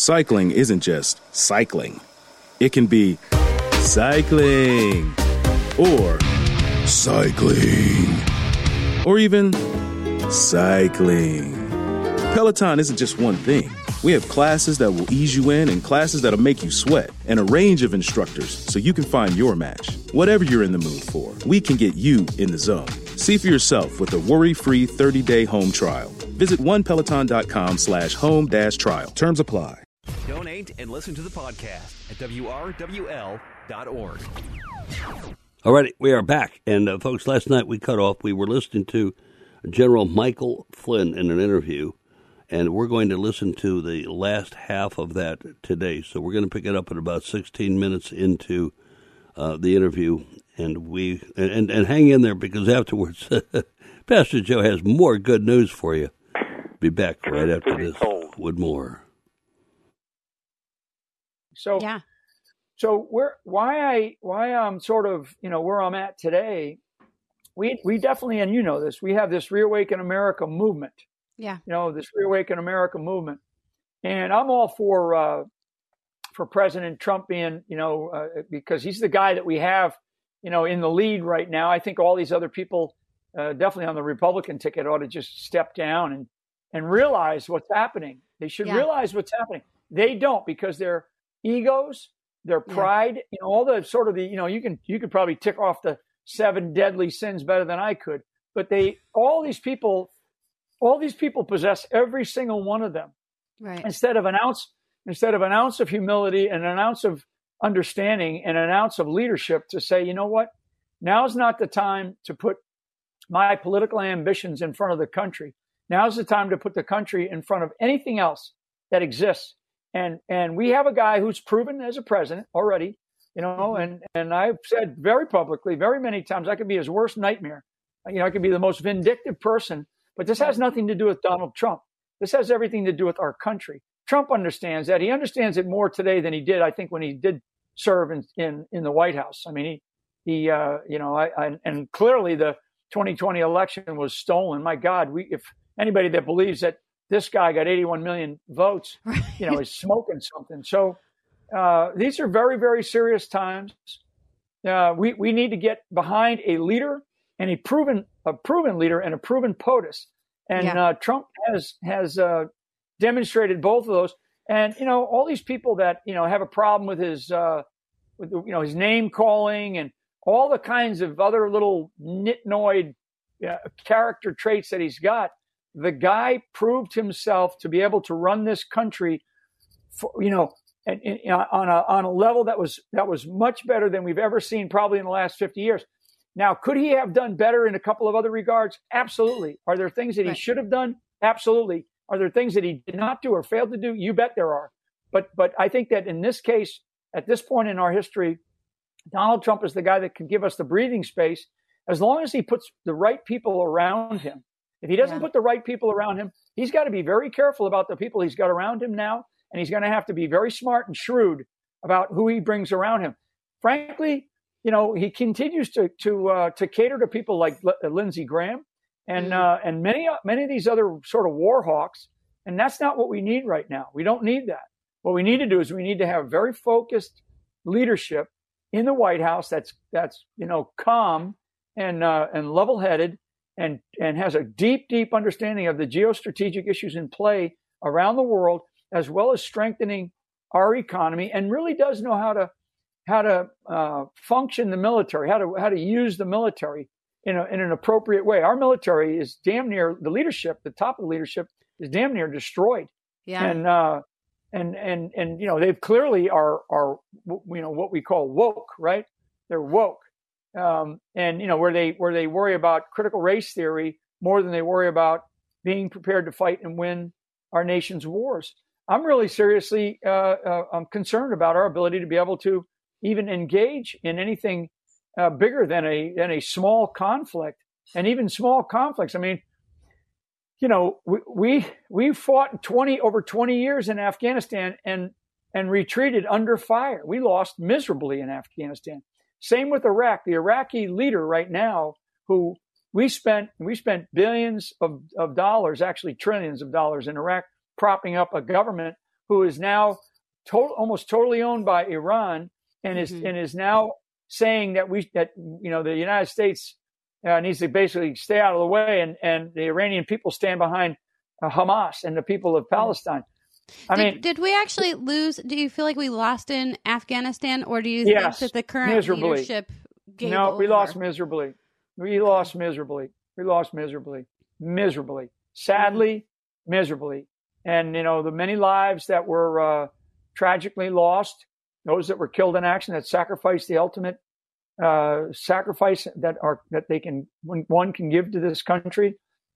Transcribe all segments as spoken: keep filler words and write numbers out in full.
Cycling isn't just cycling. It can be cycling or cycling or even cycling. Peloton isn't just one thing. We have classes that will ease you in and classes that'll make you sweat and a range of instructors so you can find your match. Whatever you're in the mood for, we can get you in the zone. See for yourself with a worry-free thirty-day home trial. Visit onepeloton.com slash home dash trial. Terms apply. Donate and listen to the podcast at W R W L dot org. All right, we are back. And, uh, folks, last night we cut off. We were listening to General Michael Flynn in an interview. And we're going to listen to the last half of that today. So we're going to pick it up at about sixteen minutes into uh, the interview. And we and, and hang in there because afterwards, Pastor Joe has more good news for you. Be back right after this with more. So, yeah. So where why I why I'm sort of you know where I'm at today. We we definitely, and you know this, we have this Reawaken America movement. Yeah. You know, this Reawaken America movement. And I'm all for uh, for President Trump being, you know, uh, because he's the guy that we have, you know, in the lead right now. I think all these other people, uh, definitely on the Republican ticket, ought to just step down and, and realize what's happening. They should yeah. realize what's happening. They don't, because their egos, their pride, yeah. you know, all the sort of the, you know, you can you could probably tick off the seven deadly sins better than I could. But they, all these people, All these people possess every single one of them. Right. Instead of an ounce, instead of an ounce of humility and an ounce of understanding and an ounce of leadership to say, you know what, now's not the time to put my political ambitions in front of the country. Now's the time to put the country in front of anything else that exists. And and we have a guy who's proven as a president already, you know, and and I've said very publicly, very many times, I could be his worst nightmare. You know, I could be the most vindictive person. But this has nothing to do with Donald Trump. This has everything to do with our country. Trump understands that. He understands it more today than he did, I think, when he did serve in in, in the White House. I mean, he, he uh, you know, I, I, and clearly the twenty twenty election was stolen. My God, we if anybody that believes that this guy got eighty-one million votes, right. you know, is smoking something. So uh, these are very, very serious times. Uh, we, we need to get behind a leader and a proven a proven leader and a proven POTUS. And yeah. uh, Trump has has uh, demonstrated both of those. And, you know, all these people that, you know, have a problem with his, uh, with you know, his name calling and all the kinds of other little nitnoid uh, character traits that he's got, the guy proved himself to be able to run this country, for, you know, and, and, on a on a level that was that was much better than we've ever seen probably in the last fifty years. Now, could he have done better in a couple of other regards? Absolutely. Are there things that he should have done? Absolutely. Are there things that he did not do or failed to do? You bet there are. But but I think that in this case, at this point in our history, Donald Trump is the guy that can give us the breathing space as long as he puts the right people around him. If he doesn't yeah. put the right people around him, he's got to be very careful about the people he's got around him now. And he's going to have to be very smart and shrewd about who he brings around him. Frankly, you know, he continues to to uh, to cater to people like L- Lindsey Graham and uh, and many many of these other sort of war hawks, and that's not what we need right now. We don't need that. What we need to do is we need to have very focused leadership in the White House that's that's you know calm and uh, and level-headed and and has a deep deep understanding of the geostrategic issues in play around the world, as well as strengthening our economy, and really does know how to. how to uh, function the military, how to how to use the military in a, in an appropriate way. Our military is damn near the leadership, the top of the leadership is damn near destroyed. Yeah. And uh, and and and you know they've clearly are are you know what we call woke, right? They're woke, um, and you know where they where they worry about critical race theory more than they worry about being prepared to fight and win our nation's wars. I'm really seriously uh, uh, I'm concerned about our ability to be able to even engage in anything uh, bigger than a than a small conflict, and even small conflicts. I mean, you know, we we, we fought twenty over twenty years in Afghanistan and and retreated under fire. We lost miserably in Afghanistan. Same with Iraq. The Iraqi leader right now, who we spent we spent billions of, of dollars, actually trillions of dollars in Iraq, propping up a government who is now to- almost totally owned by Iran, and is mm-hmm. and is now saying that we that you know the United States uh, needs to basically stay out of the way, and and the Iranian people stand behind uh, Hamas and the people of Palestine. I did, mean, did we actually lose? Do you feel like we lost in Afghanistan, or do you yes, think that the current miserably. leadership gave No, over? we lost miserably. We lost miserably. We lost miserably, miserably, sadly, mm-hmm. miserably. And, you know, the many lives that were uh, tragically lost, those that were killed in action, that sacrificed the ultimate uh, sacrifice that are that they can one can give to this country.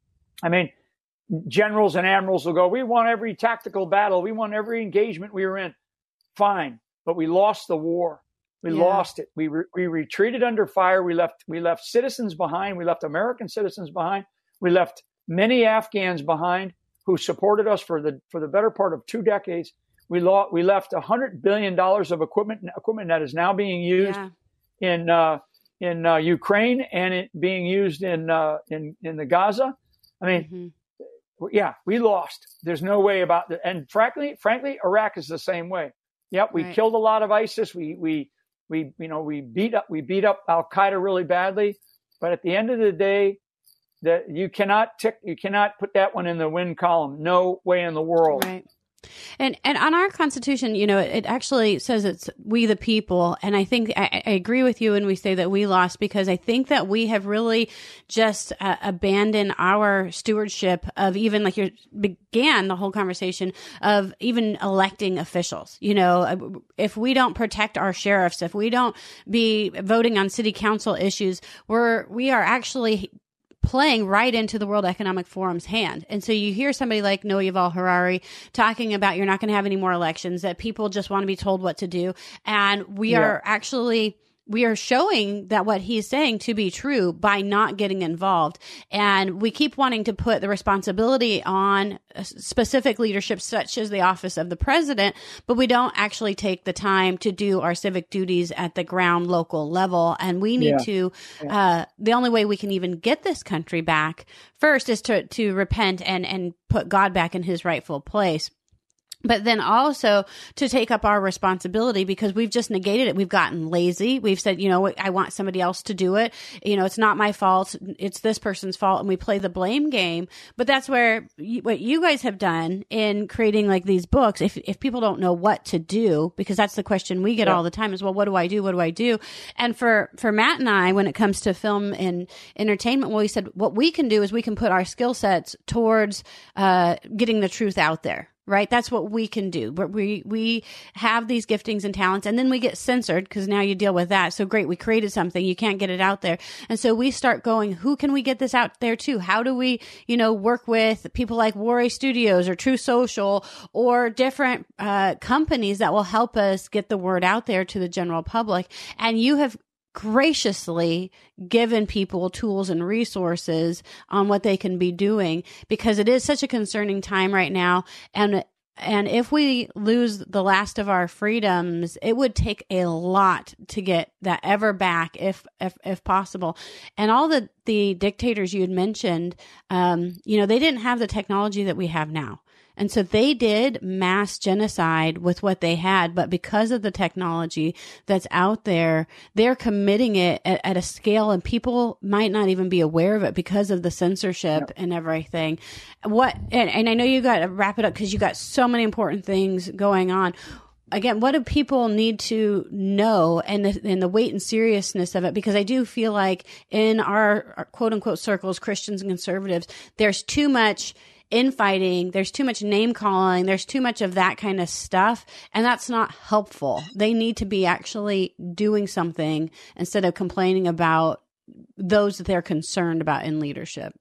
I mean, generals and admirals will go, we won every tactical battle. We won every engagement we were in. Fine. But we lost the war. We yeah. lost it. We re- we retreated under fire. We left we left citizens behind. We left American citizens behind. We left many Afghans behind who supported us for the for the better part of two decades. We lo- we left a hundred billion dollars of equipment equipment that is now being used yeah. in uh, in uh, Ukraine and it being used in uh, in in the Gaza. I mean, mm-hmm. yeah, we lost. There's no way about it. And frankly, frankly, Iraq is the same way. Yep, we right. killed a lot of ISIS. We we we you know we beat up we beat up Al Qaeda really badly. But at the end of the day, that you cannot tick you cannot put that one in the win column. No way in the world. Right. And and on our Constitution, you know, it, it actually says it's we the people. And I think I, I agree with you when we say that we lost, because I think that we have really just uh, abandoned our stewardship of even like you began the whole conversation of even electing officials. You know, if we don't protect our sheriffs, if we don't be voting on city council issues, we're we are actually playing right into the World Economic Forum's hand. And so you hear somebody like Noah Yuval Harari talking about you're not going to have any more elections, that people just want to be told what to do. And we yeah. are actually... we are showing that what he's saying to be true by not getting involved. And we keep wanting to put the responsibility on specific leadership, such as the office of the president, but we don't actually take the time to do our civic duties at the ground local level. And we need yeah. to, uh, the only way we can even get this country back first is to, to repent and, and put God back in his rightful place. But then also to take up our responsibility, because we've just negated it. We've gotten lazy. We've said, you know, I want somebody else to do it. You know, it's not my fault. It's this person's fault. And we play the blame game. But that's where you, what you guys have done in creating like these books, if if people don't know what to do, because that's the question we get yeah. all the time is, well, what do I do? What do I do? And for, for Matt and I, when it comes to film and entertainment, well, we said what we can do is we can put our skill sets towards uh, getting the truth out there. Right? That's what we can do. But we, we have these giftings and talents, and then we get censored because now you deal with that. So great. We created something. You can't get it out there. And so we start going, who can we get this out there to? How do we, you know, work with people like Warray Studios or True Social or different, uh, companies that will help us get the word out there to the general public? And you have graciously given people tools and resources on what they can be doing, because it is such a concerning time right now. And and if we lose the last of our freedoms, it would take a lot to get that ever back, if if, if possible. And all the, the dictators you had mentioned, um, you know, they didn't have the technology that we have now. And so they did mass genocide with what they had, but because of the technology that's out there, they're committing it at, at a scale, and people might not even be aware of it because of the censorship yep. and everything. What, and, and I know you got to wrap it up because you got so many important things going on. Again, what do people need to know, and the, and the weight and seriousness of it? Because I do feel like in our, our quote unquote circles, Christians and conservatives, there's too much infighting, there's too much name calling, there's too much of that kind of stuff, and that's not helpful. They need to be actually doing something instead of complaining about those that they're concerned about in leadership.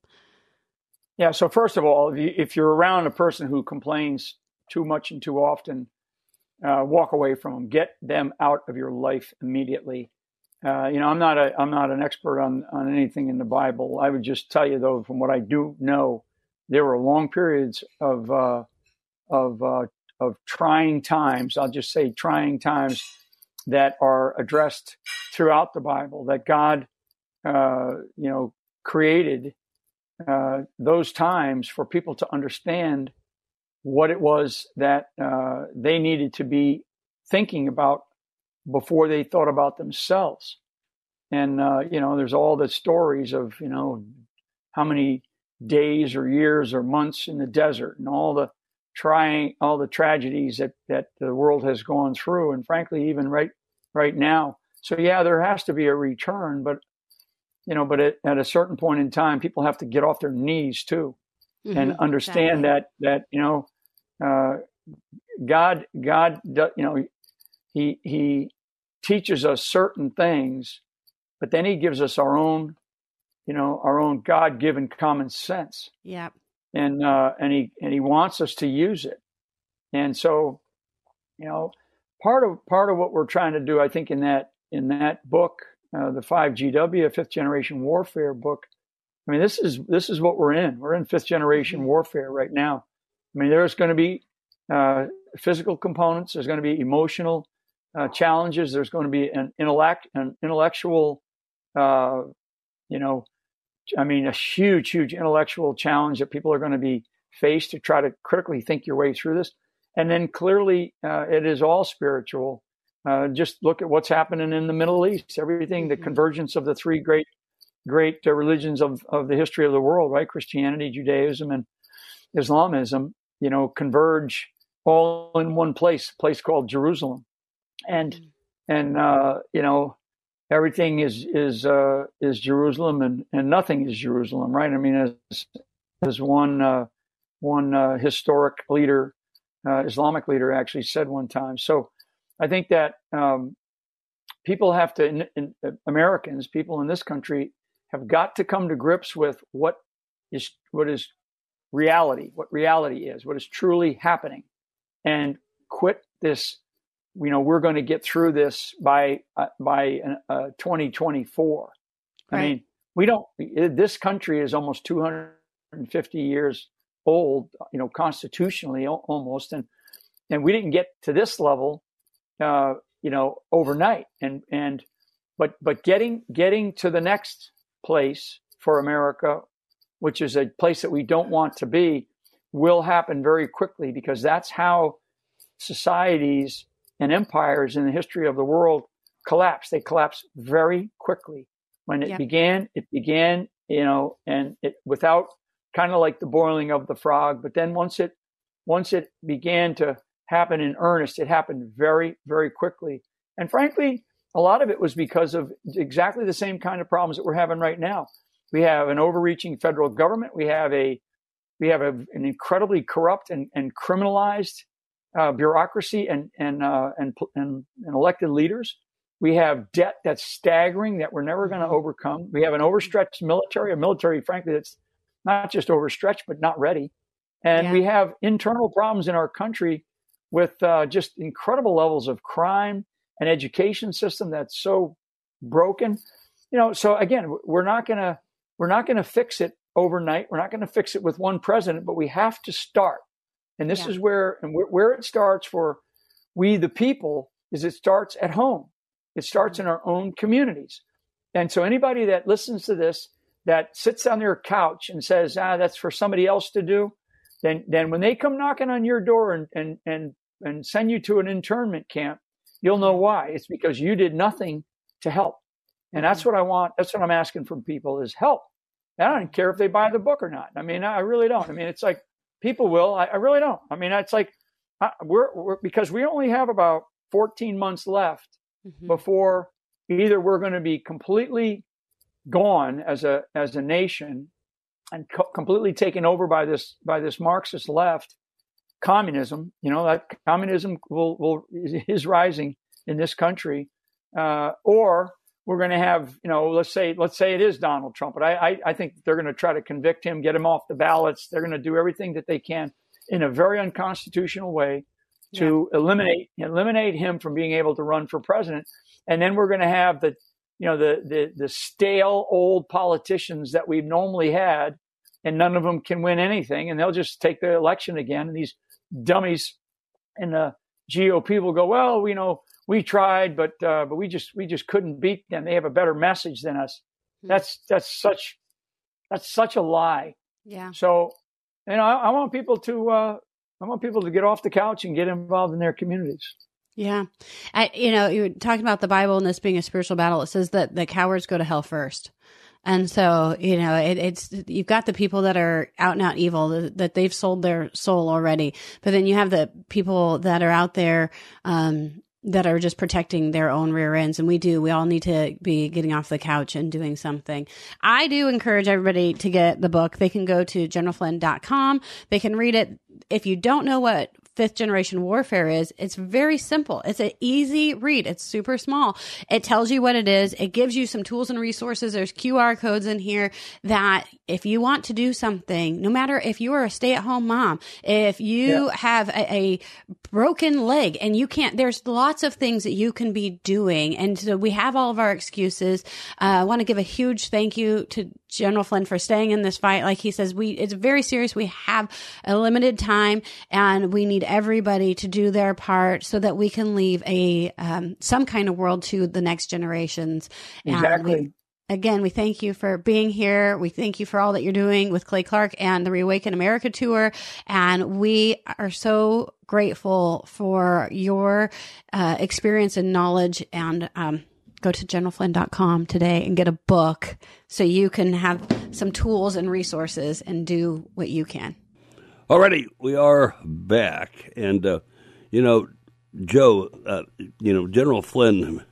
Yeah, so first of all, if you're around a person who complains too much and too often, uh, walk away from them. Get them out of your life immediately. Uh, you know, I'm not a I'm not an expert on, on anything in the Bible. I would just tell you, though, from what I do know, there were long periods of uh, of uh, of trying times. I'll just say trying times that are addressed throughout the Bible. That God, uh, you know, created uh, those times for people to understand what it was that uh, they needed to be thinking about before they thought about themselves. And, uh, you know, there's all the stories of, you know, how many days or years or months in the desert and all the trying, all the tragedies that, that the world has gone through. And frankly, even right, right now. So yeah, there has to be a return, but, you know, but at, at a certain point in time, people have to get off their knees too, mm-hmm, and understand exactly. that, that, you know, uh, God, God, you know, he, he teaches us certain things, but then he gives us our own, you know, our own God-given common sense. Yeah. And, uh, and he, and he wants us to use it. And so, you know, part of, part of what we're trying to do, I think in that, in that book, uh, the five G W, Fifth Generation Warfare book, I mean, this is, this is what we're in. We're in fifth generation mm-hmm. warfare right now. I mean, there's going to be, uh, physical components. There's going to be emotional, uh, challenges. There's going to be an intellect, an intellectual, uh, you know, I mean, a huge, huge intellectual challenge that people are going to be faced to try to critically think your way through this. And then clearly, uh, it is all spiritual. Uh, just look at what's happening in the Middle East, everything, the convergence of the three great, great uh, religions of, of the history of the world, right? Christianity, Judaism, and Islamism, you know, converge all in one place, a place called Jerusalem. And, and, uh, you know, everything is, is, uh, is Jerusalem and, and nothing is Jerusalem, right? I mean, as, as one, uh, one, uh, historic leader, uh, Islamic leader actually said one time. So I think that, um, people have to, in, in, Americans, people in this country have got to come to grips with what is, what is reality, what reality is, what is truly happening, and quit this. You know, we're going to get through this by uh, by uh, twenty twenty-four. Right. I mean, we don't. This country is almost two hundred fifty years old. You know, constitutionally almost, and and we didn't get to this level, uh, you know, overnight. And and but but getting getting to the next place for America, which is a place that we don't want to be, will happen very quickly, because that's how societies and empires in the history of the world collapse. They collapse very quickly. When it yep. began, it began, you know, and it without kind of like the boiling of the frog. But then once it, once it began to happen in earnest, it happened very, very quickly. And frankly, a lot of it was because of exactly the same kind of problems that we're having right now. We have an overreaching federal government. We have a, we have a, an incredibly corrupt and, and criminalized Uh, bureaucracy and and, uh, and and and elected leaders. We have debt that's staggering that we're never going to overcome. We have an overstretched military, a military, frankly, that's not just overstretched but not ready. And yeah. we have internal problems in our country with uh, just incredible levels of crime, an education system that's so broken. You know, so again, we're not gonna we're not gonna fix it overnight. We're not going to fix it with one president, but we have to start. And this yeah. is where, and where, where it starts for we, the people, is it starts at home. It starts in our own communities. And so anybody that listens to this, that sits on their couch and says, ah, that's for somebody else to do, then, then when they come knocking on your door and, and, and, and send you to an internment camp, you'll know why. It's because you did nothing to help. And that's what I want. That's what I'm asking from people is help. And I don't care if they buy the book or not. I mean, I really don't. I mean, it's like, people will. I, I really don't. I mean, it's like uh, we're, we're because we only have about fourteen months left mm-hmm. before either we're going to be completely gone as a as a nation and co- completely taken over by this by this Marxist left, communism. You know, that communism will will is rising in this country, uh, or we're going to have, you know, let's say, let's say it is Donald Trump, but I, I, I think they're going to try to convict him, get him off the ballots. They're going to do everything that they can in a very unconstitutional way to yeah. eliminate, eliminate him from being able to run for president. And then we're going to have the, you know, the, the, the stale old politicians that we've normally had, and none of them can win anything. And they'll just take the election again. And these dummies in the G O P will go, well, you know, we tried, but uh, but we just we just couldn't beat them. They have a better message than us. That's that's such that's such a lie. Yeah. So, you know, I, I want people to uh, I want people to get off the couch and get involved in their communities. Yeah. I, you know, you were talking about the Bible and this being a spiritual battle. It says that the cowards go to hell first. And so, you know, it, it's, you've got the people that are out and out evil, that, that they've sold their soul already. But then you have the people that are out there, um, that are just protecting their own rear ends. And we do, we all need to be getting off the couch and doing something. I do encourage everybody to get the book. They can go to general flynn dot com. They can read it. If you don't know what fifth generation warfare is, it's very simple. It's an easy read. It's super small. It tells you what it is. It gives you some tools and resources. There's Q R codes in here that if you want to do something, no matter if you are a stay-at-home mom, if you yeah. have a, a broken leg and you can't, there's lots of things that you can be doing. And so we have all of our excuses. Uh, I want to give a huge thank you to General Flynn for staying in this fight. Like he says, we, it's very serious. We have a limited time and we need everybody to do their part so that we can leave a, um, some kind of world to the next generations. Exactly. And we, again, we thank you for being here. We thank you for all that you're doing with Clay Clark and the Reawaken America tour. And we are so grateful for your, uh, experience and knowledge. And, um, go to general flynn dot com today and get a book so you can have some tools and resources and do what you can. Alrighty, we are back. And, uh, you know, Joe, uh, you know, General Flynn,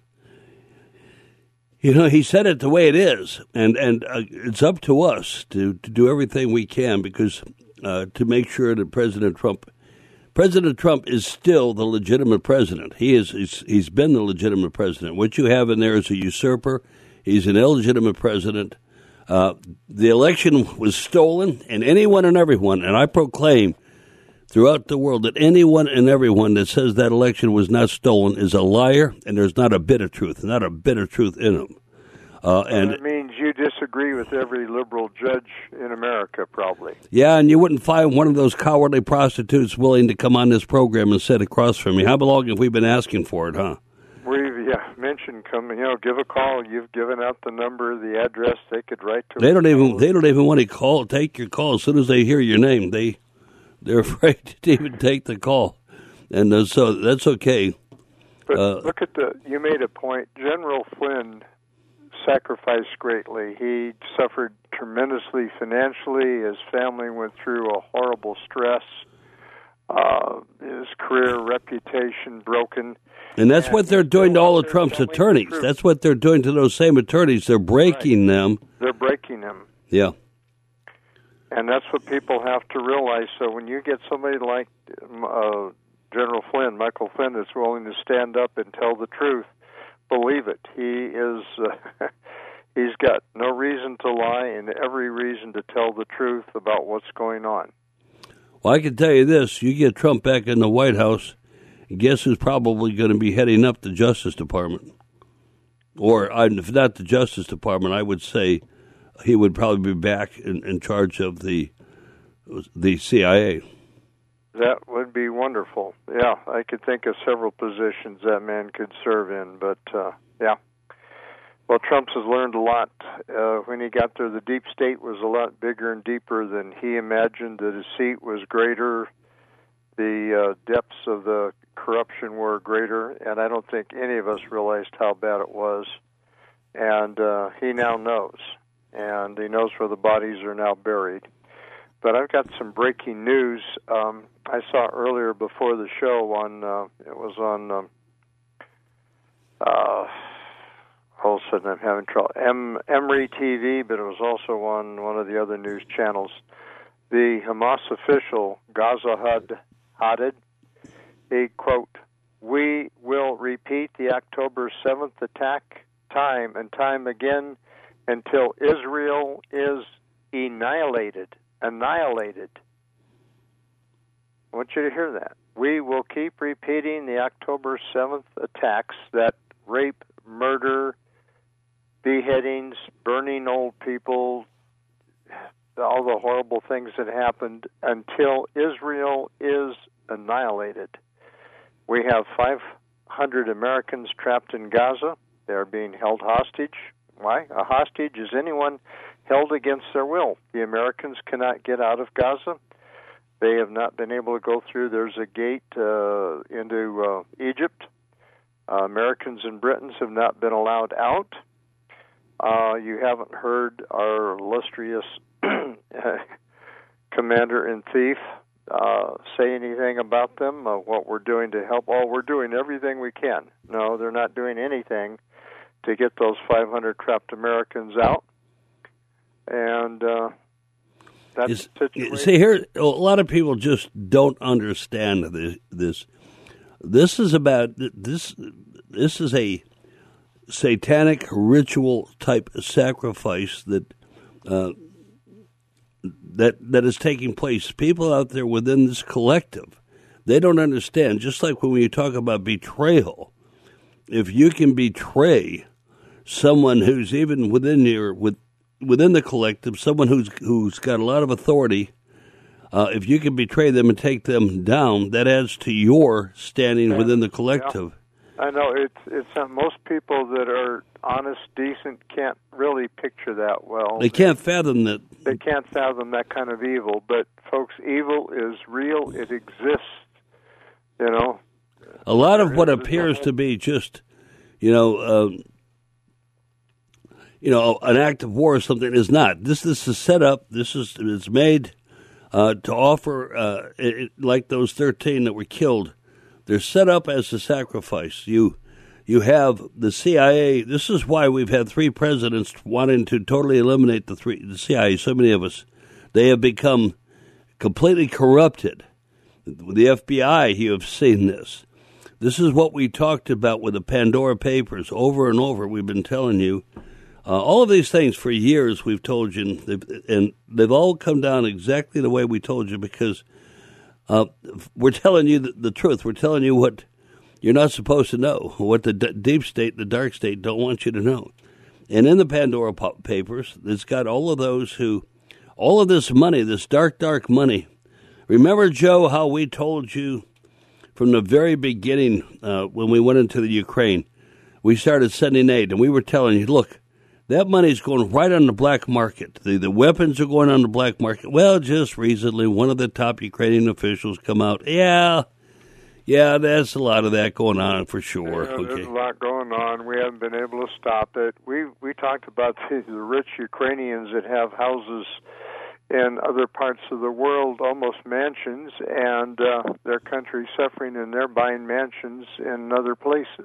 you know, he said it the way it is. And, and uh, it's up to us to, to do everything we can because uh, to make sure that President Trump President Trump is still the legitimate president. He is he's, he's been the legitimate president. What you have in there is a usurper. He's an illegitimate president. Uh, the election was stolen, and anyone and everyone, and I proclaim throughout the world that anyone and everyone that says that election was not stolen is a liar, and there's not a bit of truth, not a bit of truth in them. Uh, and that means you disagree with every liberal judge in America, probably. Yeah, and you wouldn't find one of those cowardly prostitutes willing to come on this program and sit across from me. How long have we been asking for it, huh? We've yeah mentioned come, you know, give a call. You've given out the number, the address. They could write to. They don't even they don't even want to call. Take your call as soon as they hear your name. They they're afraid to even take the call, and uh, so that's okay. But uh, look at the. You made a point, General Flynn sacrificed greatly. He suffered tremendously financially. His family went through a horrible stress. Uh, his career, reputation broken. And that's and what they're doing to all of Trump's attorneys. That's what they're doing to those same attorneys. They're breaking right. them. They're breaking them. Yeah. And that's what people have to realize. So when you get somebody like uh, General Flynn, Michael Flynn, that's willing to stand up and tell the truth, believe it. He is. Uh, he's got no reason to lie and every reason to tell the truth about what's going on. Well, I can tell you this: you get Trump back in the White House, guess who's probably going to be heading up the Justice Department? Or if not the Justice Department, I would say he would probably be back in, in charge of the the C I A. That would be wonderful. Yeah, I could think of several positions that man could serve in, but uh, yeah. Well, Trump has learned a lot. Uh, when he got there, the deep state was a lot bigger and deeper than he imagined. The deceit was greater. The uh, depths of the corruption were greater, and I don't think any of us realized how bad it was. And uh, he now knows, and he knows where the bodies are now buried. But I've got some breaking news. Um, I saw earlier before the show on, uh, it was on, um, uh, all of a sudden I'm having trouble, M- Emory T V, but it was also on one of the other news channels. The Hamas official, Gaza Hadid, he, quote, "We will repeat the October seventh attack time and time again until Israel is annihilated. Annihilated. I want you to hear that. We will keep repeating the October seventh attacks, that rape, murder, beheadings, burning old people, all the horrible things that happened until Israel is annihilated. We have five hundred Americans trapped in Gaza. They're being held hostage. Why? A hostage is anyone held against their will. The Americans cannot get out of Gaza. They have not been able to go through. There's a gate uh, into uh, Egypt. Uh, Americans and Britons have not been allowed out. Uh, you haven't heard our illustrious commander-in-chief uh, say anything about them, uh, what we're doing to help. Oh, we're doing everything we can. No, they're not doing anything to get those five hundred trapped Americans out. And uh, that's Is, the situation. See, here, a lot of people just don't understand this. This, this is about, this, this is a satanic ritual type sacrifice that uh, that that is taking place. People out there within this collective, they don't understand. Just like when you talk about betrayal, if you can betray someone who's even within your with within the collective, someone who's who's got a lot of authority, uh, if you can betray them and take them down, that adds to your standing yeah. within the collective. Yeah. I know it's it's uh, most people that are honest, decent can't really picture that well. They can't fathom that. They can't fathom that kind of evil. But folks, evil is real. It exists. You know. A lot of what appears to be just, you know, um, you know, an act of war or something is not. This this is set up. This is it's made uh, to offer uh, it, like those thirteen that were killed. They're set up as a sacrifice. You you have the C I A. This is why we've had three presidents wanting to totally eliminate the three the C I A. So many of us, they have become completely corrupted. The F B I, you have seen this. This is what we talked about with the Pandora Papers over and over. We've been telling you uh, all of these things for years. We've told you, and they've, and they've all come down exactly the way we told you because. Uh, we're telling you the, the truth. We're telling you what you're not supposed to know, what the d- deep state, the dark state, don't want you to know. And in the Pandora po- Papers, it's got all of those who, all of this money, this dark, dark money. Remember, Joe, how we told you from the very beginning uh, when we went into the Ukraine, we started sending aid, and we were telling you, look, that money's going right on the black market. The the weapons are going on the black market. Well, just recently, one of the top Ukrainian officials come out. Yeah, yeah, there's a lot of that going on for sure. Yeah, okay. There's a lot going on. We haven't been able to stop it. We we talked about the, the rich Ukrainians that have houses in other parts of the world, almost mansions, and uh, their country suffering, and they're buying mansions in other places.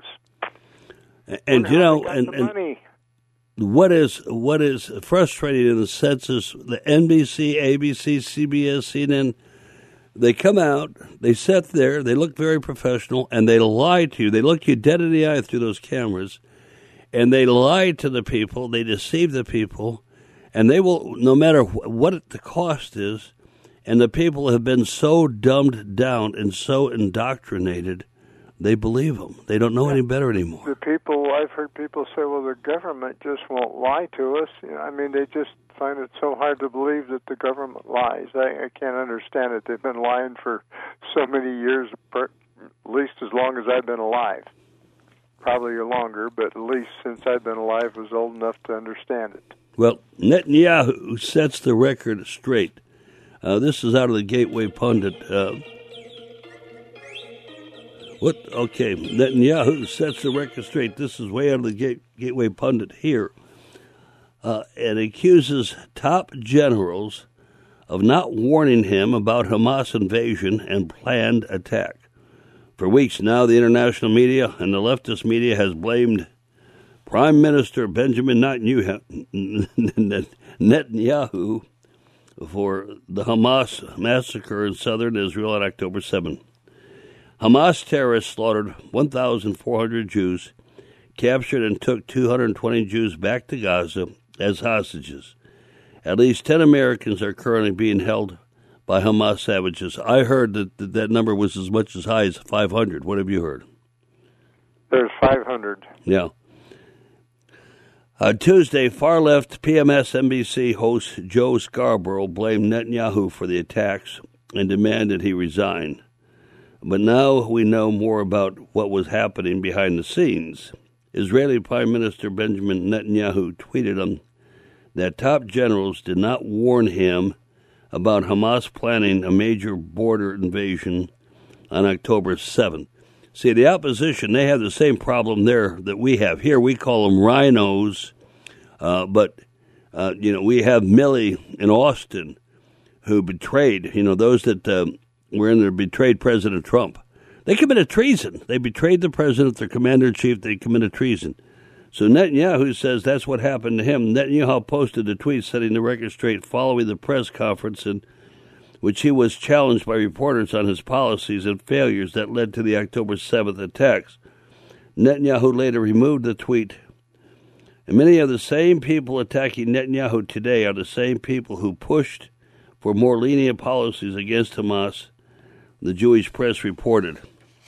And, and you know, and. and, and What is what is frustrating in the sense is the N B C, A B C, C B S, C N N, they come out, they sit there, they look very professional, and they lie to you. They look you dead in the eye through those cameras, and they lie to the people, they deceive the people, and they will, no matter what the cost is, and the people have been so dumbed down and so indoctrinated, they believe them. They don't know any better anymore. The people, I've heard people say, well, the government just won't lie to us. You know, I mean, they just find it so hard to believe that the government lies. I, I can't understand it. They've been lying for so many years, at least as long as I've been alive. Probably longer, but at least since I've been alive, I was old enough to understand it. Well, Netanyahu sets the record straight. Uh, this is out of the Gateway Pundit. Uh, What? Okay, Netanyahu sets the record straight. This is way out of the gate, Gateway Pundit here. Uh, and accuses top generals of not warning him about Hamas invasion and planned attack. For weeks now, the international media and the leftist media has blamed Prime Minister Benjamin Netanyahu for the Hamas massacre in southern Israel on October seventh. Hamas terrorists slaughtered one thousand four hundred Jews, captured and took two hundred twenty Jews back to Gaza as hostages. At least ten Americans are currently being held by Hamas savages. I heard that that, that number was as much as high as five hundred. What have you heard? There's five hundred. Yeah. Uh, Tuesday, far-left P M S N B C host Joe Scarborough blamed Netanyahu for the attacks and demanded he resign. But now we know more about what was happening behind the scenes. Israeli Prime Minister Benjamin Netanyahu tweeted on that top generals did not warn him about Hamas planning a major border invasion on October seventh. See, the opposition, they have the same problem there that we have. Here we call them rhinos, uh, but, uh, you know, we have Milley in Austin who betrayed, you know, those that uh, were in there betrayed President Trump. They committed treason. They betrayed the president, their commander-in-chief. They committed treason. So Netanyahu says that's what happened to him. Netanyahu posted a tweet setting the record straight following the press conference in which he was challenged by reporters on his policies and failures that led to the October seventh attacks. Netanyahu later removed the tweet. And many of the same people attacking Netanyahu today are the same people who pushed for more lenient policies against Hamas, the Jewish press reported.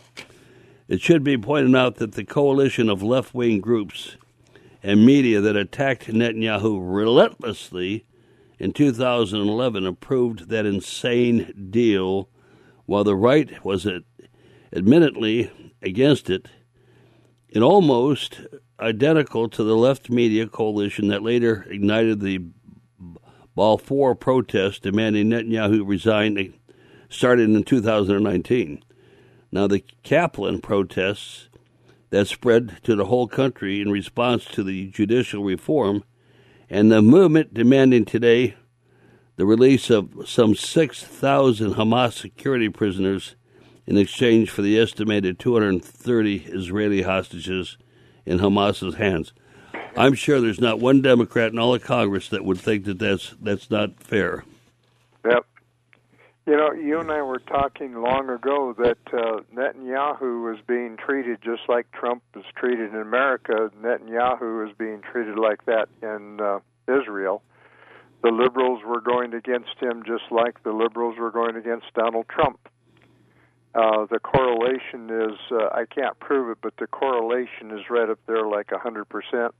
It should be pointed out that the coalition of left-wing groups and media that attacked Netanyahu relentlessly in two thousand eleven approved that insane deal, while the right was admittedly against it, and almost identical to the left media coalition that later ignited the Balfour protest demanding Netanyahu resign, started in two thousand nineteen. Now, the Kaplan protests that spread to the whole country in response to the judicial reform and the movement demanding today the release of some six thousand Hamas security prisoners in exchange for the estimated two hundred thirty Israeli hostages in Hamas's hands. I'm sure there's not one Democrat in all of Congress that would think that that's, that's not fair. Yep. You know, you and I were talking long ago that uh, Netanyahu was being treated just like Trump was treated in America. Netanyahu was being treated like that in uh, Israel. The liberals were going against him just like the liberals were going against Donald Trump. Uh, the correlation is, uh, I can't prove it, but the correlation is right up there like one hundred percent.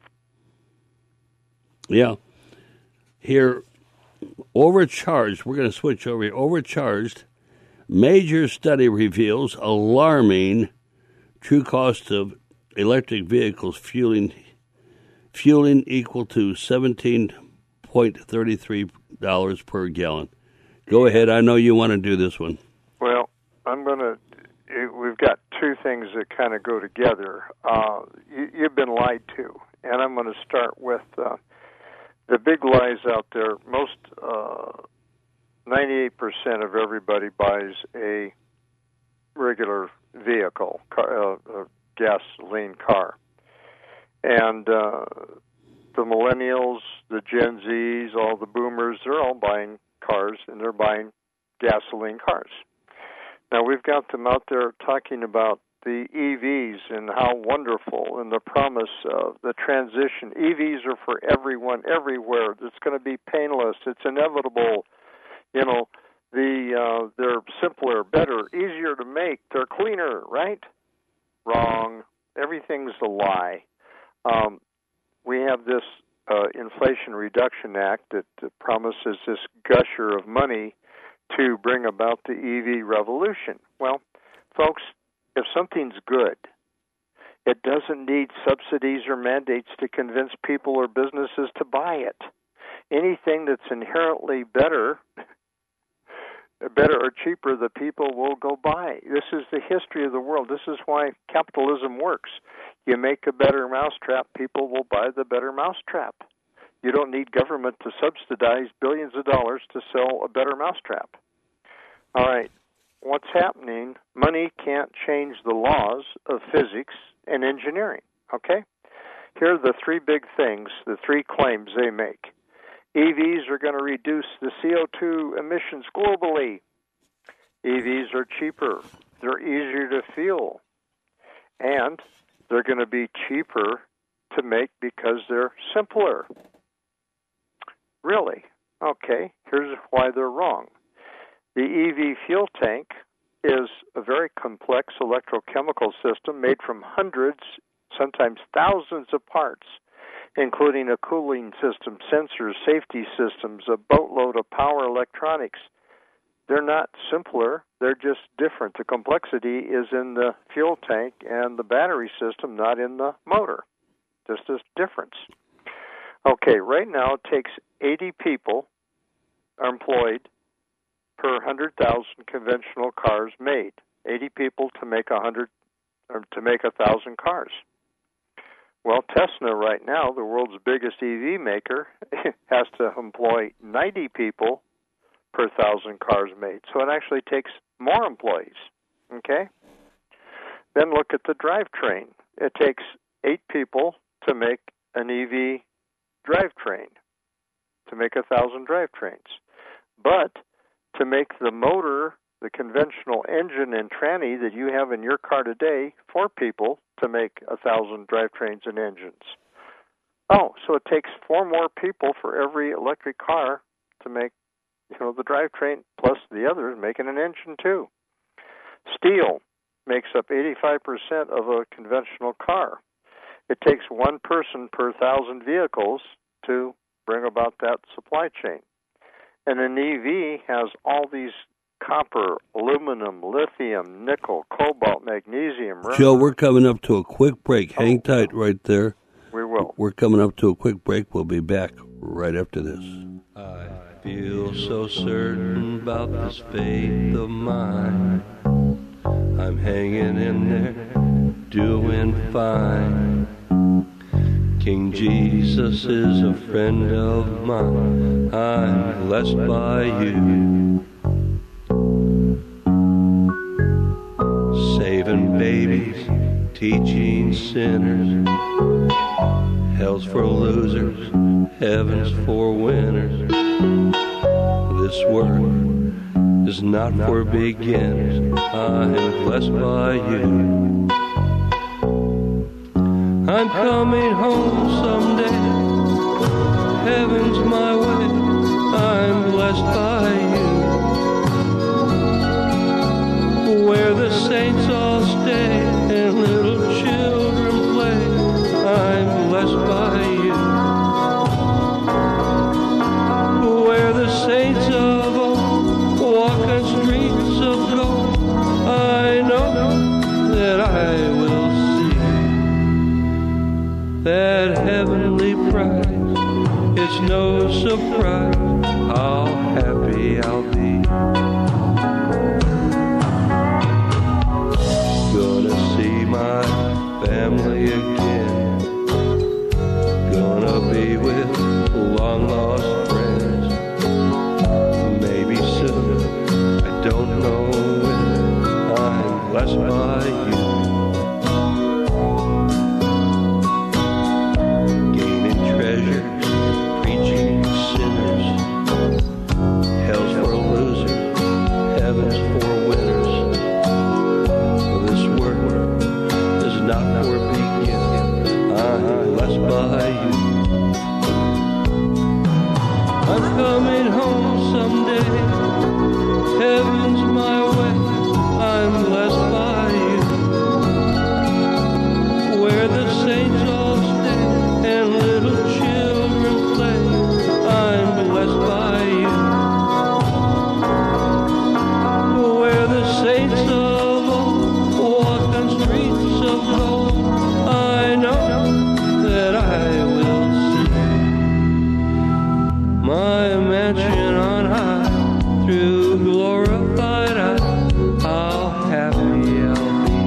Yeah. Here, overcharged, we're going to switch over here. Overcharged, major study reveals alarming true cost of electric vehicles fueling fueling equal to seventeen point three three dollars per gallon. Go ahead. I know you want to do this one. Well, I'm going to, we've got two things that kind of go together. Uh, you, you've been lied to, and I'm going to start with uh, the big lies out there. Most, uh, ninety-eight percent of everybody buys a regular vehicle, car, uh, a gasoline car. And uh, the millennials, the Gen Zs, all the boomers, they're all buying cars, and they're buying gasoline cars. Now, we've got them out there talking about the E Vs and how wonderful and the promise of the transition. E Vs are for everyone, everywhere. It's going to be painless. It's inevitable. You know, the uh, they're simpler, better, easier to make. They're cleaner, right? Wrong. Everything's a lie. Um, we have this uh, Inflation Reduction Act that uh, promises this gusher of money to bring about the E V revolution. Well, folks, if something's good, it doesn't need subsidies or mandates to convince people or businesses to buy it. Anything that's inherently better, better or cheaper, the people will go buy. This is the history of the world. This is why capitalism works. You make a better mousetrap, people will buy the better mousetrap. You don't need government to subsidize billions of dollars to sell a better mousetrap. All right. What's happening, money can't change the laws of physics and engineering, okay? Here are the three big things, the three claims they make. E Vs are going to reduce the C O two emissions globally. E Vs are cheaper. They're easier to fuel. And they're going to be cheaper to make because they're simpler. Really? Okay, here's why they're wrong. The E V fuel tank is a very complex electrochemical system made from hundreds, sometimes thousands of parts, including a cooling system, sensors, safety systems, a boatload of power electronics. They're not simpler, they're just different. The complexity is in the fuel tank and the battery system, not in the motor. Just a difference. Okay, right now it takes eighty people are employed per one hundred thousand conventional cars made. eighty people to make one hundred, or to make one thousand cars. Well, Tesla right now, the world's biggest E V maker, has to employ ninety people per one thousand cars made. So it actually takes more employees, okay? Then look at the drivetrain. It takes eight people to make an E V drivetrain, to make one thousand drivetrains. But to make the motor, the conventional engine and tranny that you have in your car today, four people to make a thousand drivetrains and engines. Oh, so it takes four more people for every electric car to make, you know, the drivetrain, plus the others making an engine too. Steel makes up eighty-five percent of a conventional car. It takes one person per thousand vehicles to bring about that supply chain. And an E V has all these copper, aluminum, lithium, nickel, cobalt, magnesium. Joe, we're coming up to a quick break. Hang oh, tight right there. We will. We're coming up to a quick break. We'll be back right after this. I feel so certain about this faith of mine. I'm hanging in there, doing fine. King Jesus is a friend of mine. I'm blessed by you. Saving babies, teaching sinners. Hell's for losers, heaven's for winners. This work is not for beginners. I'm blessed by you. I'm coming home someday. Heaven's my way. I'm blessed by you. Where the saints all stay and little children play. I'm blessed by you. Where the saints of old walk on streets of gold. I know that I will that heavenly prize. It's no surprise how happy I'll be. Gonna see my family again. Gonna be with long lost friends. Maybe soon, I don't know when. I'm blessed by you. Coming home someday, heaven's my way, I'm blessed by you. Where the saints all stay and little children play, I'm blessed by you. Where the saints of old walk on streets of gold, I know that I will my mansion on high, through glorified eyes, how happy I'll be.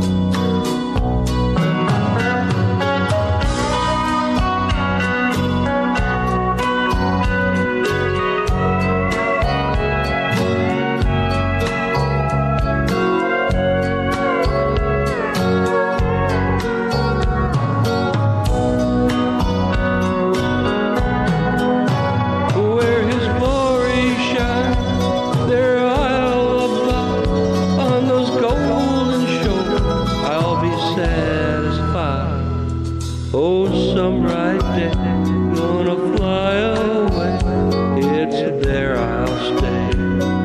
Oh, some bright day, gonna fly away. It's there I'll stay.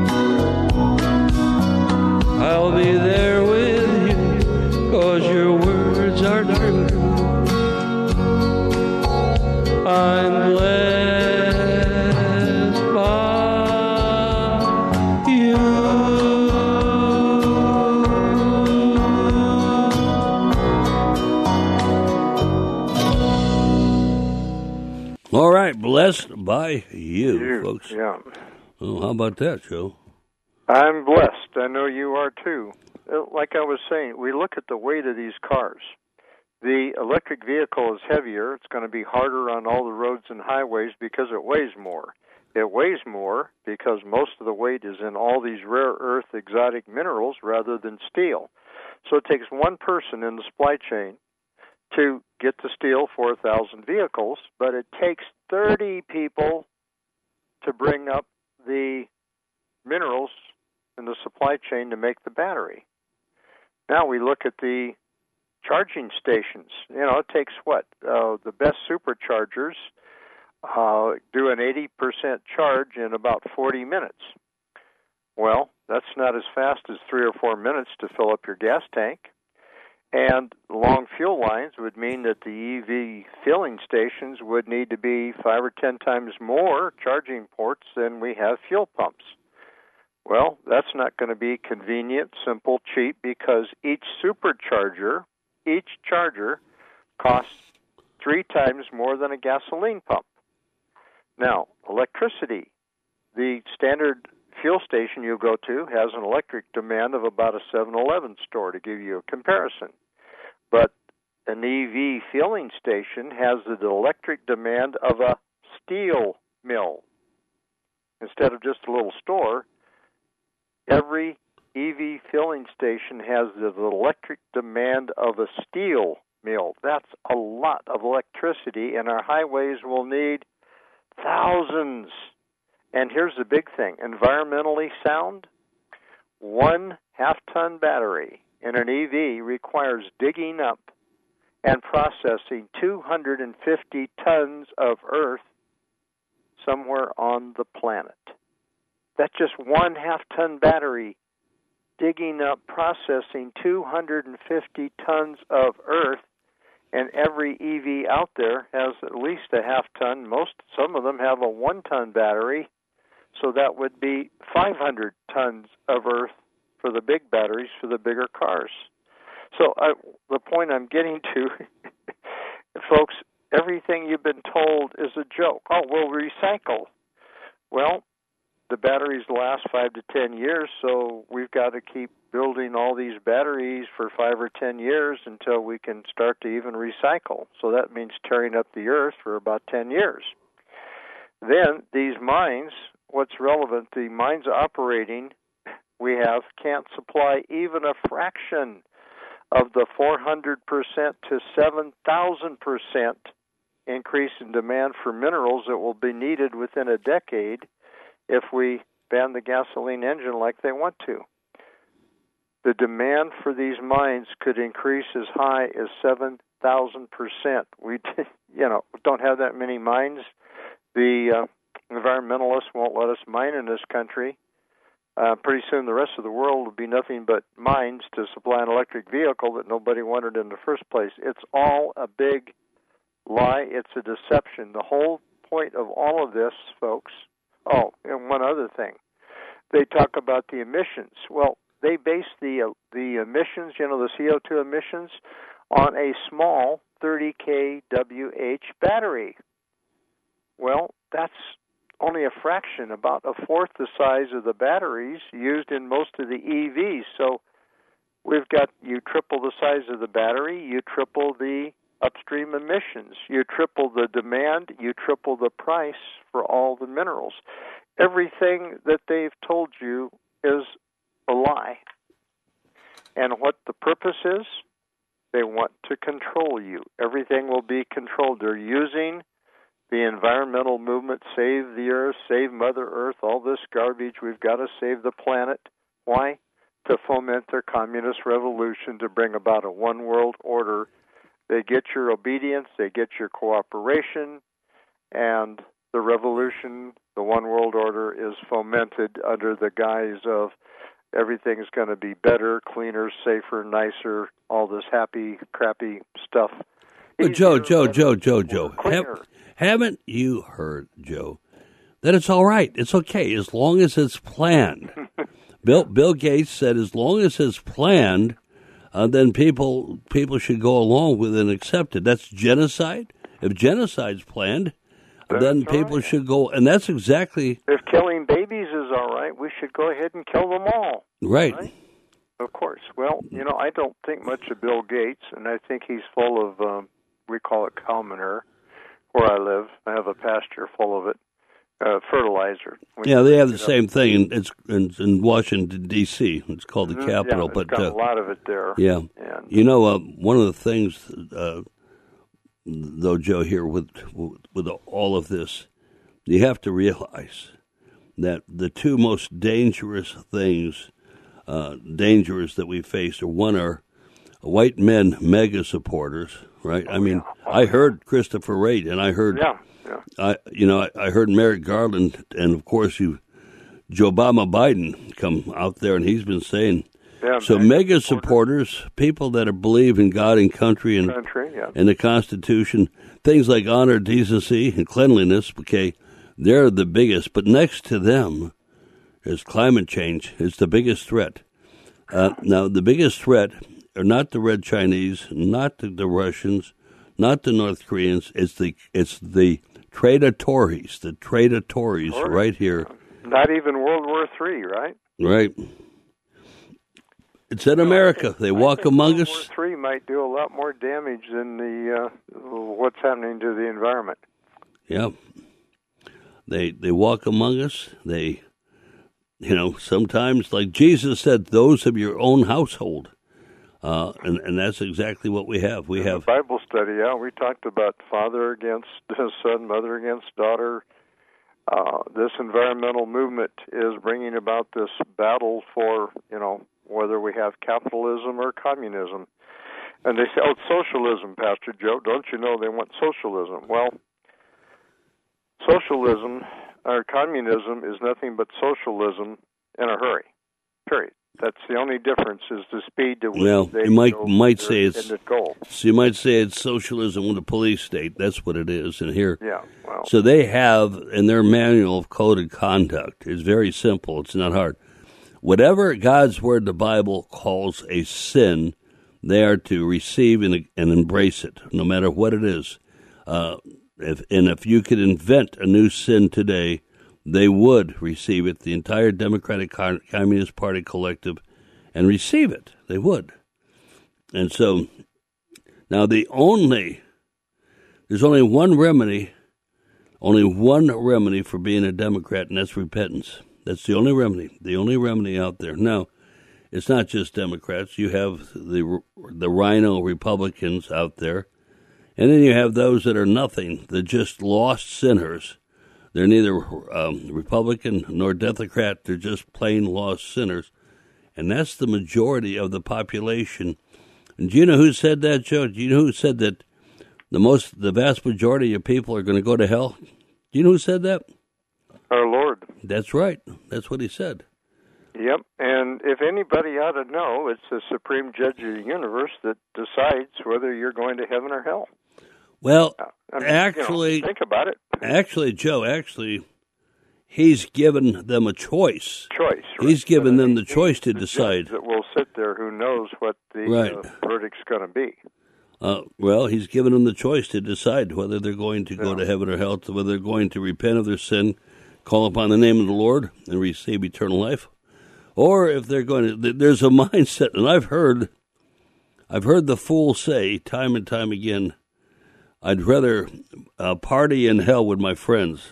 I'll be there with you, 'cause your words are true. I'm blessed by you. All right, blessed by you, you folks. Yeah. Oh, how about that, Joe? I'm blessed. I know you are too. Like I was saying, we look at the weight of these cars. The electric vehicle is heavier. It's going to be harder on all the roads and highways because it weighs more. It weighs more because most of the weight is in all these rare earth exotic minerals rather than steel. So it takes one person in the supply chain to get the steel for one thousand vehicles, but it takes thirty people to bring up the minerals in the supply chain to make the battery. Now we look at the charging stations. You know, it takes what? Uh, the best superchargers uh, do an eighty percent charge in about forty minutes. Well, that's not as fast as three or four minutes to fill up your gas tank. And long fuel lines would mean that the E V filling stations would need to be five or ten times more charging ports than we have fuel pumps. Well, that's not going to be convenient, simple, cheap, because each supercharger, each charger, costs three times more than a gasoline pump. Now, electricity. The standard fuel station you go to has an electric demand of about a seven eleven store, to give you a comparison. But an E V filling station has the electric demand of a steel mill. Instead of just a little store, every E V filling station has the electric demand of a steel mill. That's a lot of electricity, and our highways will need thousands. And here's the big thing, environmentally sound. One half-ton battery in an E V requires digging up and processing two hundred fifty tons of earth somewhere on the planet. That's just one half-ton battery digging up, processing two hundred fifty tons of earth, and every E V out there has at least a half-ton. Most, some of them have a one-ton battery, so that would be five hundred tons of earth for the big batteries for the bigger cars. So I, the point I'm getting to, folks, everything you've been told is a joke. Oh, we'll recycle. Well, the batteries last five to ten years, so we've got to keep building all these batteries for five or ten years until we can start to even recycle. So that means tearing up the earth for about ten years. Then these mines, what's relevant, the mines operating we have can't supply even a fraction of the four hundred percent to seven thousand percent increase in demand for minerals that will be needed within a decade if we ban the gasoline engine like they want to. The demand for these mines could increase as high as seven thousand percent. We, you know, don't have that many mines. The uh, environmentalists won't let us mine in this country. Uh, pretty soon the rest of the world will be nothing but mines to supply an electric vehicle that nobody wanted in the first place. It's all a big lie. It's a deception. The whole point of all of this, folks, oh, and one other thing. They talk about the emissions. Well, they base the uh, the emissions, you know, the C O two emissions, on a small thirty kilowatt battery. Well, that's only a fraction, about a fourth the size of the batteries used in most of the E Vs. So we've got, you triple the size of the battery, you triple the upstream emissions, you triple the demand, you triple the price for all the minerals. Everything that they've told you is a lie. And what the purpose is, they want to control you. Everything will be controlled. They're using the environmental movement, save the earth, save Mother Earth, all this garbage. We've got to save the planet. Why? To foment their communist revolution, to bring about a one-world order. They get your obedience, they get your cooperation, and the revolution, the one-world order, is fomented under the guise of everything's going to be better, cleaner, safer, nicer, all this happy, crappy stuff. Well, Joe, Joe, Joe, Joe, Joe, have, haven't you heard, Joe, that it's all right, it's okay, as long as it's planned. Bill Bill Gates said as long as it's planned, uh, then people people should go along with it and accept it. That's genocide. If genocide's planned, that's then people right. should go, and that's exactly... If killing babies right? We should go ahead and kill them all. Right. right? Of course. Well, you know, I don't think much of Bill Gates, and I think he's full of, um, we call it cow manure, where I live. I have a pasture full of it, uh, fertilizer. Yeah, they have the same thing. In, it's in, in Washington, D C It's called the mm-hmm. Capitol. Yeah, but got uh, a lot of it there. Yeah. And, you know, uh, one of the things, uh, though, Joe, here with with all of this, you have to realize that the two most dangerous things, uh, dangers that we face, are one are white men mega supporters, right? Oh, I mean, yeah. oh, I heard Christopher Wray, and I heard, yeah, yeah. I you know, I, I heard Merrick Garland, and of course you, Joe Obama Biden come out there, and he's been saying. Yeah, so mega supporters, supporters, people that are, believe in God and country and country, yeah. and the Constitution, things like honor, decency, and cleanliness, okay, they're the biggest. But next to them is climate change. It's the biggest threat. Uh, now, the biggest threat are not the Red Chinese, not the, the Russians, not the North Koreans. It's the it's the traitors, the traitors right here. Not even World War Three, right? Right. It's in America. They walk among us. World War Three might do a lot more damage than the uh, what's happening to the environment. Yeah, they they walk among us. They, you know, sometimes, like Jesus said, those of your own household, uh, and and that's exactly what we have. We in have the Bible study. Yeah, we talked about father against son, mother against daughter. Uh, this environmental movement is bringing about this battle for, you know, whether we have capitalism or communism. And they say, oh, it's socialism, Pastor Joe. Don't you know they want socialism? Well, socialism or communism is nothing but socialism in a hurry, period. That's the only difference is the speed to which well, they you might go might their say it's intended goal. So you might say it's socialism with a police state. That's what it is. And here, yeah, well, so they have in their manual of code of conduct. It's very simple. It's not hard. Whatever God's word, the Bible calls a sin, they are to receive and, and embrace it, no matter what it is. Uh, if, and if you could invent a new sin today, they would receive it, the entire Democratic Communist Party collective, and receive it. They would. And so, now the only, there's only one remedy, only one remedy for being a Democrat, and that's repentance. That's the only remedy, the only remedy out there. Now, it's not just Democrats. You have the the rhino Republicans out there, and then you have those that are nothing, the just lost sinners. They're neither um, Republican nor Democrat. They're just plain lost sinners. And that's the majority of the population. And do you know who said that, Joe? Do you know who said that the most, the vast majority of people are going to go to hell? Do you know who said that? Our Lord. That's right. That's what he said. Yep. And if anybody ought to know, it's the supreme judge of the universe that decides whether you're going to heaven or hell. Well, I mean, actually, you know, think about it. Actually, Joe, actually, he's given them a choice. Choice. Right? He's given but, them I mean, the choice to the decide. That will sit there who knows what the right. uh, verdict's going to be. Uh, well, he's given them the choice to decide whether they're going to go yeah. to heaven or hell, whether they're going to repent of their sin, call upon the name of the Lord, and receive eternal life, or if they're going to. There's a mindset, and I've heard, I've heard the fool say time and time again, I'd rather uh, party in hell with my friends.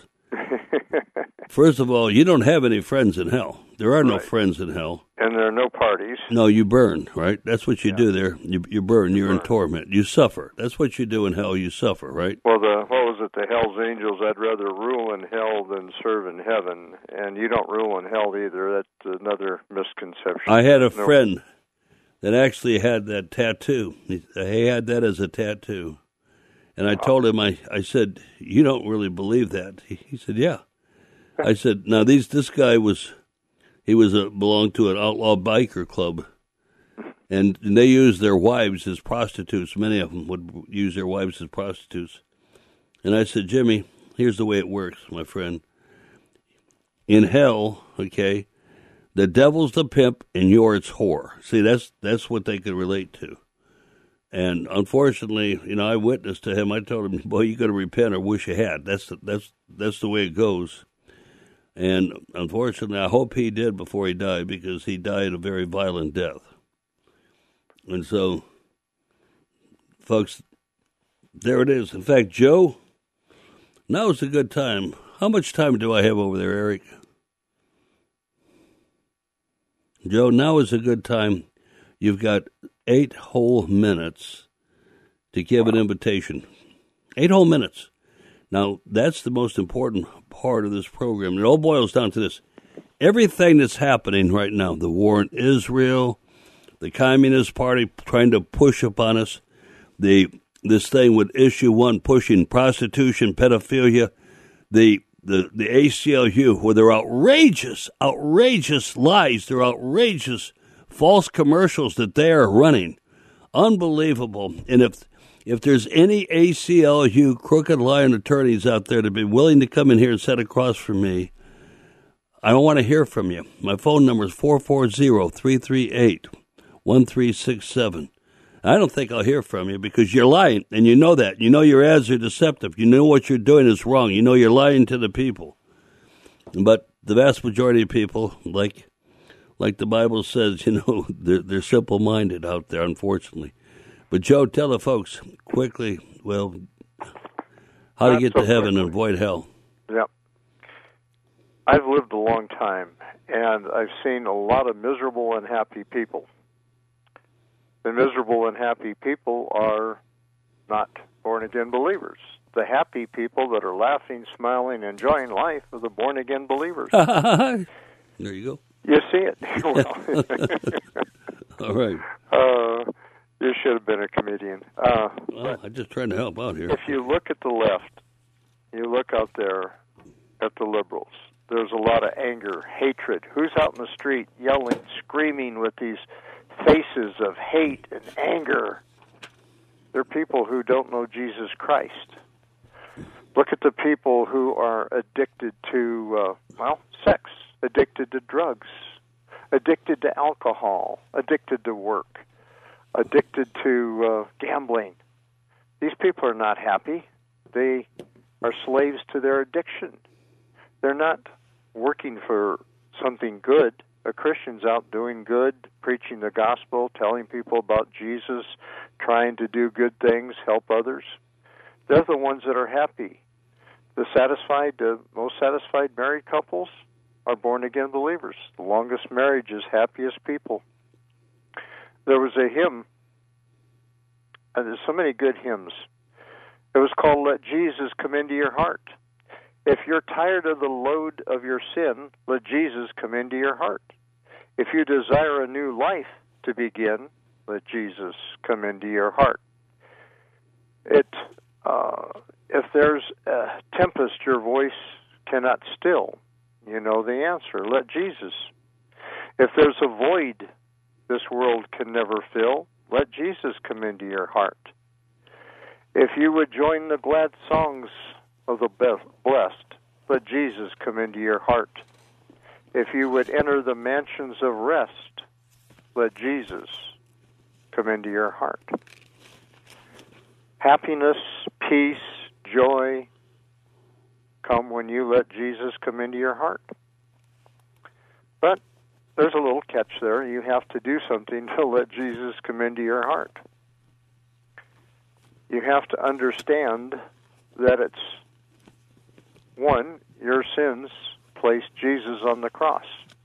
First of all, you don't have any friends in hell. There are no right. friends in hell. And there are no parties. No, you burn, right? That's what you yeah. do there. You, you burn. You You're burn. in torment. You suffer. That's what you do in hell. You suffer, right? Well, the what was it? The Hell's Angels. I'd rather rule in hell than serve in heaven. And you don't rule in hell either. That's another misconception. I had a no. friend that actually had that tattoo. He, he had that as a tattoo. And I told him, I, I said, you don't really believe that. He, he said, yeah. I said, now these this guy was, he was a, belonged to an outlaw biker club, and, and they used their wives as prostitutes. Many of them would use their wives as prostitutes. And I said, Jimmy, here's the way it works, my friend. In hell, okay, the devil's the pimp and you're its whore. See, that's that's what they could relate to. And unfortunately, you know, I witnessed to him. I told him, boy, you got to repent or wish you had. That's the, that's that's the way it goes. And unfortunately, I hope he did before he died, because he died a very violent death. And so, folks, there it is. In fact, Joe, now is a good time. How much time do I have over there, Eric? Joe, now is a good time. You've got eight whole minutes to give an invitation. Eight whole minutes. Now, that's the most important part of this program. It all boils down to this. Everything that's happening right now, the war in Israel, the Communist Party trying to push upon us, the this thing with issue one pushing prostitution, pedophilia, the the, the A C L U, where they're outrageous, outrageous lies, they're outrageous false commercials that they are running. Unbelievable. And if if there's any A C L U crooked lying attorneys out there to be willing to come in here and sit across from me, I don't want to hear from you. My phone number is four four zero, three three eight, one three six seven. I don't think I'll hear from you because you're lying, and you know that. You know your ads are deceptive. You know what you're doing is wrong. You know you're lying to the people. But the vast majority of people, like like the Bible says, you know, they're, they're simple-minded out there, unfortunately. But, Joe, tell the folks quickly, well, how to get to heaven and avoid hell. Yep. I've lived a long time, and I've seen a lot of miserable and happy people. The miserable and happy people are not born-again believers. The happy people that are laughing, smiling, enjoying life are the born-again believers. There you go. You see it. Well, all right. Uh, you should have been a comedian. Uh, well, I'm just trying to help out here. If you look at the left, you look out there at the liberals, there's a lot of anger, hatred. Who's out in the street yelling, screaming with these faces of hate and anger? They're people who don't know Jesus Christ. Look at the people who are addicted to, uh, well, sex, addicted to drugs, addicted to alcohol, addicted to work, addicted to uh, gambling. These people are not happy. They are slaves to their addiction. They're not working for something good. A Christian's out doing good, preaching the gospel, telling people about Jesus, trying to do good things, help others. They're the ones that are happy. The satisfied, the most satisfied married couples are born-again believers. The longest marriages, happiest people. There was a hymn, and there's so many good hymns. It was called Let Jesus Come Into Your Heart. If you're tired of the load of your sin, let Jesus come into your heart. If you desire a new life to begin, let Jesus come into your heart. It, uh, if there's a tempest your voice cannot still, you know the answer. Let Jesus. If there's a void this world can never fill, let Jesus come into your heart. If you would join the glad songs of the blessed, let Jesus come into your heart. If you would enter the mansions of rest, let Jesus come into your heart. Happiness, peace, joy come when you let Jesus come into your heart. But there's a little catch there. You have to do something to let Jesus come into your heart. You have to understand that it's, one, your sins placed Jesus on the cross.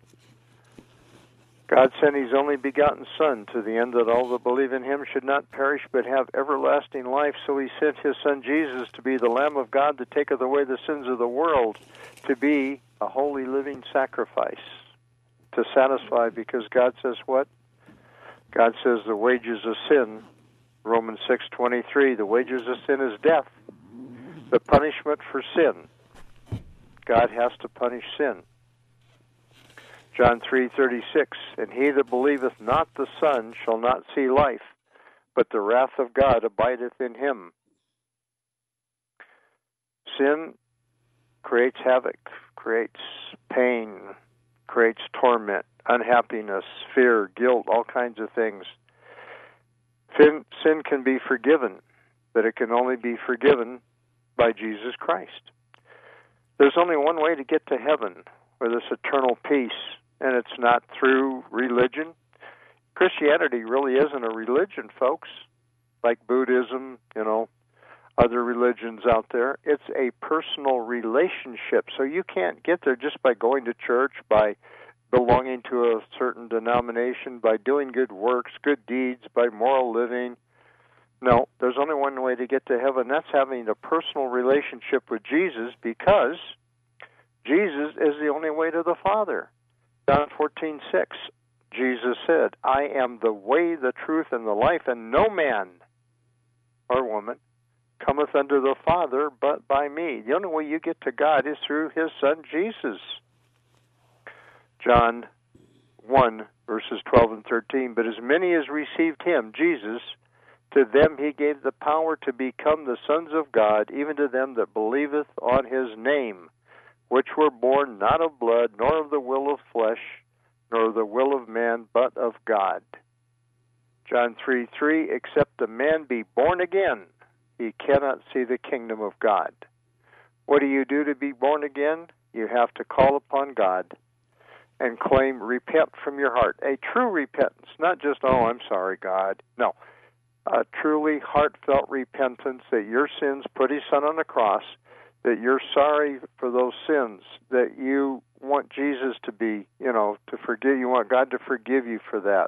God sent his only begotten Son to the end that all that believe in him should not perish but have everlasting life. So he sent his Son Jesus to be the Lamb of God that taketh away the sins of the world, to be a holy living sacrifice, to satisfy, because God says what? God says the wages of sin, Romans six twenty-three, the wages of sin is death. The punishment for sin, God has to punish sin. John three thirty-six, and he that believeth not the Son shall not see life, but the wrath of God abideth in him. Sin creates havoc, creates pain, creates torment, unhappiness, fear, guilt, all kinds of things. Sin, sin can be forgiven, but it can only be forgiven by Jesus Christ. There's only one way to get to heaven. for this eternal peace. And it's not through religion. Christianity really isn't a religion, folks, like Buddhism, you know, other religions out there. It's a personal relationship. So you can't get there just by going to church, by belonging to a certain denomination, by doing good works, good deeds, by moral living. No, there's only one way to get to heaven. That's having a personal relationship with Jesus, because Jesus is the only way to the Father. John fourteen six, Jesus said, I am the way, the truth, and the life, and no man or woman cometh unto the Father but by me. The only way you get to God is through his Son, Jesus. John one, verses twelve and thirteen, but as many as received him, Jesus, to them he gave the power to become the sons of God, even to them that believeth on his name, which were born not of blood, nor of the will of flesh, nor of the will of man, but of God. John three three, except a man be born again, he cannot see the kingdom of God. What do you do to be born again? You have to call upon God and claim, repent from your heart. A true repentance, not just, oh, I'm sorry, God. No, a truly heartfelt repentance that your sins put his Son on the cross, that you're sorry for those sins, that you want Jesus to be, you know, to forgive, you want God to forgive you for that.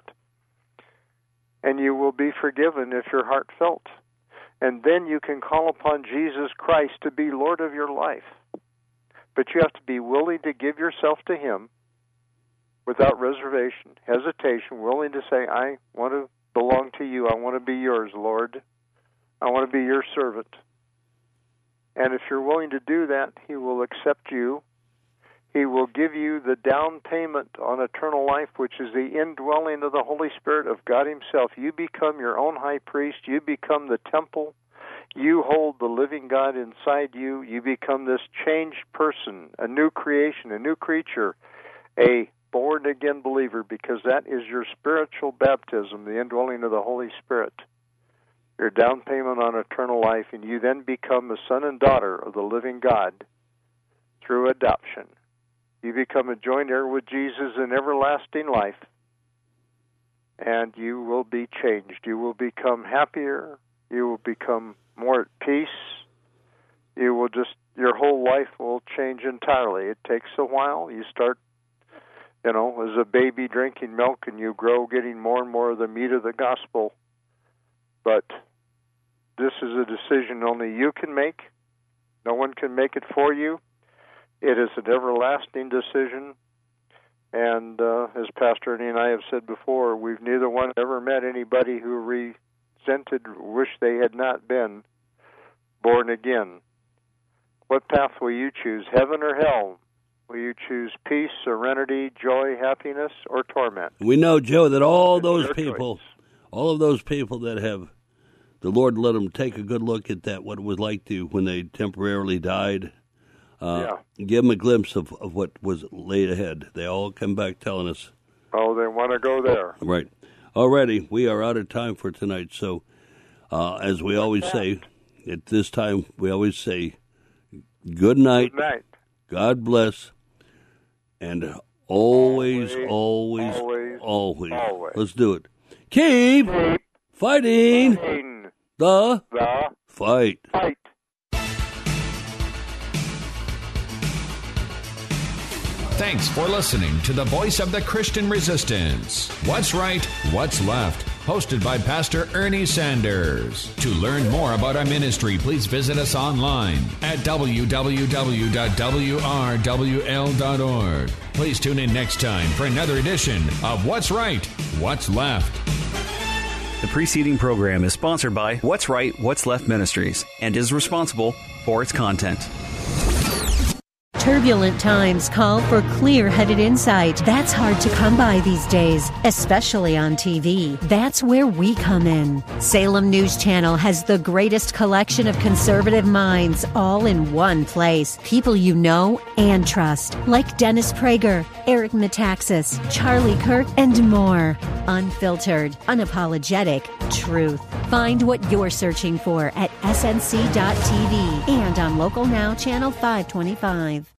And you will be forgiven if you're heartfelt. And then you can call upon Jesus Christ to be Lord of your life. But you have to be willing to give yourself to him without reservation, hesitation, willing to say, I want to belong to you. I want to be yours, Lord. I want to be your servant. And if you're willing to do that, he will accept you. He will give you the down payment on eternal life, which is the indwelling of the Holy Spirit of God himself. You become your own high priest. You become the temple. You hold the living God inside you. You become this changed person, a new creation, a new creature, a born-again believer, because that is your spiritual baptism, the indwelling of the Holy Spirit. Your down payment on eternal life, and you then become a son and daughter of the living God through adoption. You become a joint heir with Jesus in everlasting life, and you will be changed. You will become happier. You will become more at peace. You will just, your whole life will change entirely. It takes a while. You start, you know, as a baby drinking milk, and you grow getting more and more of the meat of the gospel. But this is a decision only you can make. No one can make it for you. It is an everlasting decision. And uh, as Pastor Ernie and I have said before, we've neither one ever met anybody who resented, wished they had not been born again. What path will you choose, heaven or hell? Will you choose peace, serenity, joy, happiness, or torment? We know, Joe, that all It's those your people, choice. all of those people that have, the Lord let them take a good look at that, what it was like to when they temporarily died. Uh, yeah. Give them a glimpse of, of what was laid ahead. They all come back telling us. Oh, they want to go there. Right. Alrighty, we are out of time for tonight. So, uh, as we always say, at this time, we always say, good night. Good night. God bless. And always, always, Always, always, always, always. Let's do it. Keep Keep fighting fighting the the fight. fight. Thanks for listening to the Voice of the Christian Resistance. What's Right, What's Left? Hosted by Pastor Ernie Sanders. To learn more about our ministry, please visit us online at w w w dot w r w l dot org. Please tune in next time for another edition of What's Right, What's Left. The preceding program is sponsored by What's Right, What's Left Ministries and is responsible for its content. Turbulent times call for clear-headed insight. That's hard to come by these days, especially on T V. That's where we come in. Salem News Channel has the greatest collection of conservative minds all in one place. People you know and trust, like Dennis Prager, Eric Metaxas, Charlie Kirk, and more. Unfiltered, unapologetic truth. Find what you're searching for at S N C dot T V and on Local Now Channel five twenty-five.